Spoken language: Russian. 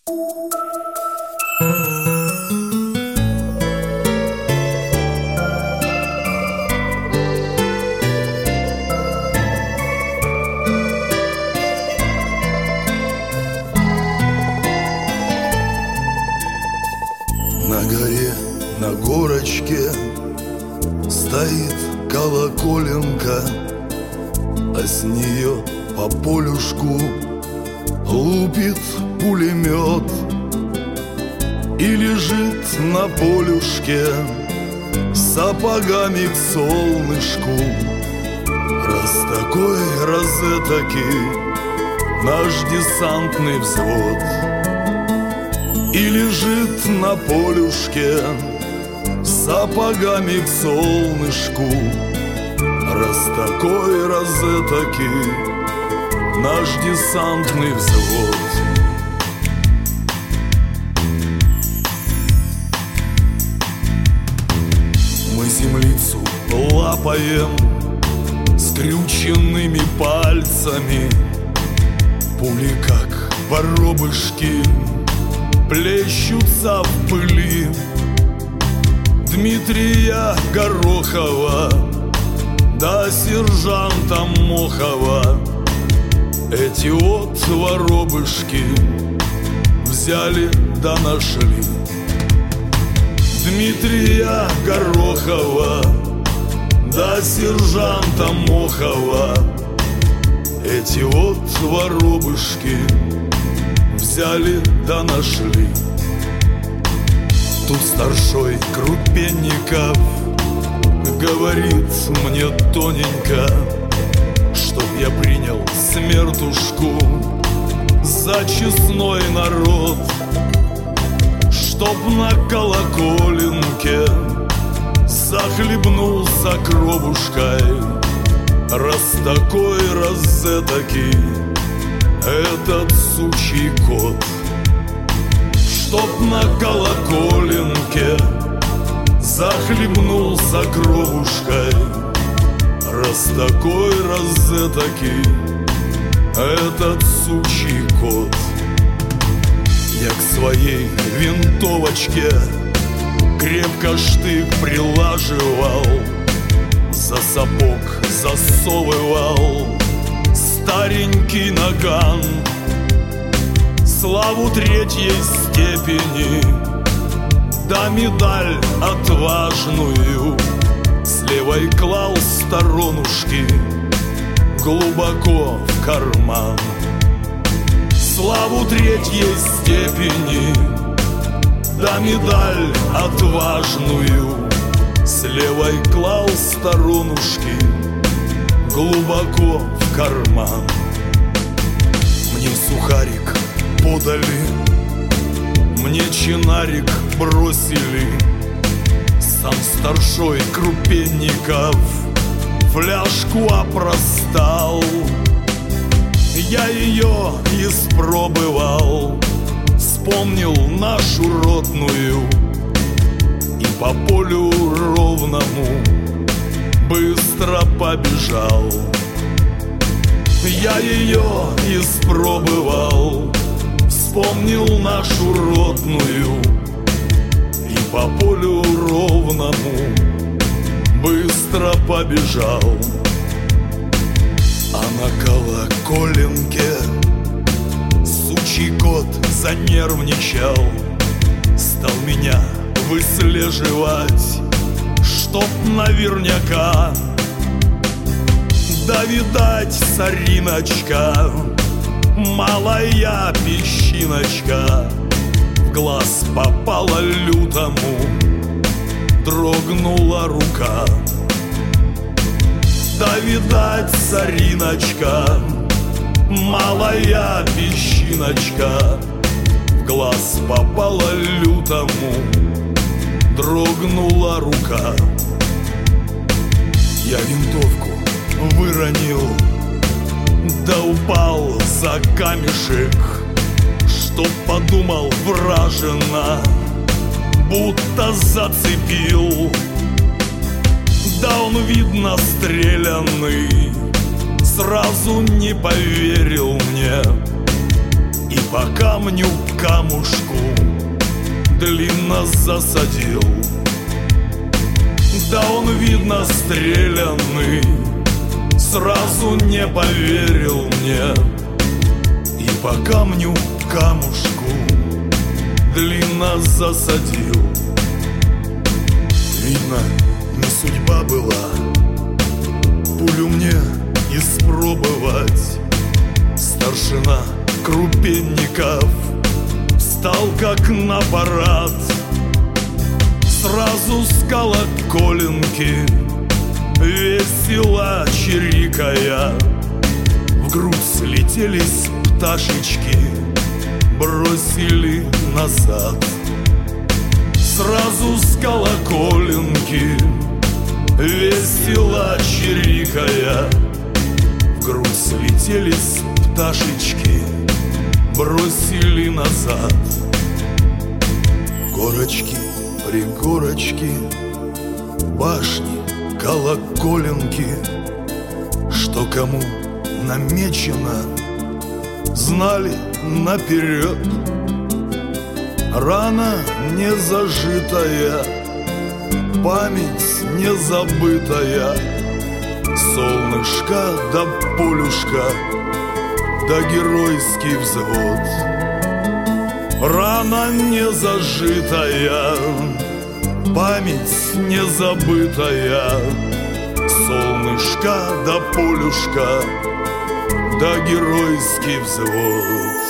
На горе, на горочке стоит колоколенка, а с нее по полюшку лупит пулемет. И лежит на полюшке сапогами к солнышку. Раз такой, раз этакий наш десантный взвод. И лежит на полюшке сапогами к солнышку. Раз такой, раз этакий наш десантный взвод. Мы землицу лапаем скрюченными пальцами. Пули, как воробышки, плещутся в пыли. Дмитрия Горохова да сержанта Мохова эти вот воробышки взяли да нашли. Дмитрия Горохова да сержанта Мохова эти вот воробышки взяли да нашли. Тут старшой Крупенников говорит мне тоненько, чтоб я принял смертушку за честной народ, чтоб на колоколенке захлебнулся кровушкой. Раз такой, раз этакий этот сучий кот. Чтоб на колоколенке захлебнулся кровушкой. Раз такой, раз этакий этот сучий кот. Я к своей винтовочке крепко штык прилаживал, за сапог засовывал старенький наган. Славу третьей степени да медаль отважную с левой клал сторонушки глубоко в карман. Славу третьей степени да медаль отважную с левой клал сторонушки глубоко в карман. Мне сухарик подали, мне чинарик бросили. Сам старшой Крупенников фляжку опростал. Я ее испробовал, вспомнил нашу родную и по полю ровному быстро побежал. Я ее испробовал, вспомнил нашу родную и по полю ровному быстро побежал. А на колоколенке сучий кот занервничал, стал меня выслеживать, чтоб наверняка. Да, видать, сориночка, малая песчиночка, в глаз попала лютому, дрогнула рука. Да, видать, сориночка, малая песчиночка, в глаз попала лютому, дрогнула рука. Я винтовку выронил, да упал за камешек, что подумал вражина, будто зацепил. Да он, видно, стрелянный, сразу не поверил мне и по камню камушку длинно засадил. Да он, видно, стрелянный, сразу не поверил мне. И по камню камушку длинно засадил. Видно, не судьба была пулю мне испробовать. Старшина Крупенников встал как на парад. Сразу с колоколенки весело чирикая в грудь слетелись пташечки, бросили назад. Сразу с колоколенки весело чирикая в грудь слетелись пташечки, бросили назад. Горочки, пригорочки, башни, колоколенки, что кому намечено, знали наперед. Рана не зажитая, память не забытая, солнышко да полюшка да геройский взвод. Рана не зажитая, память не забытая, солнышко да полюшка да геройский взвод.